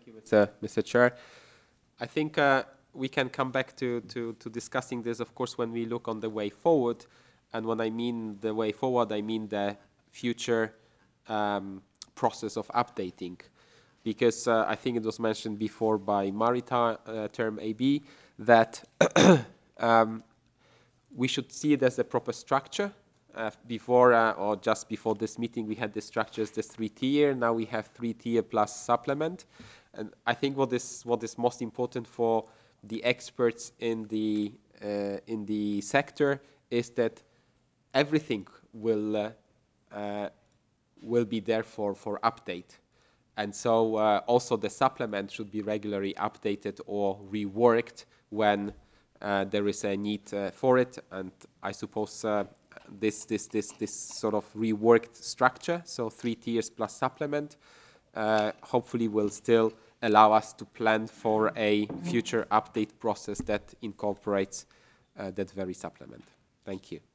you, Mr. Chair. I think we can come back to discussing this, of course, when we look on the way forward. And when I mean the way forward, I mean the future process of updating. Because I think it was mentioned before by Maritime AB that we should see it as a proper structure. Before or just before this meeting, we had the structure as the 3-tier. Now we have 3-tier plus supplement. And I think what is most important for the experts in the sector is that everything will be there for update. And so also the supplement should be regularly updated or reworked when there is a need for it. And I suppose this sort of reworked structure, so 3 tiers plus supplement, hopefully will still allow us to plan for a future update process that incorporates that very supplement. Thank you.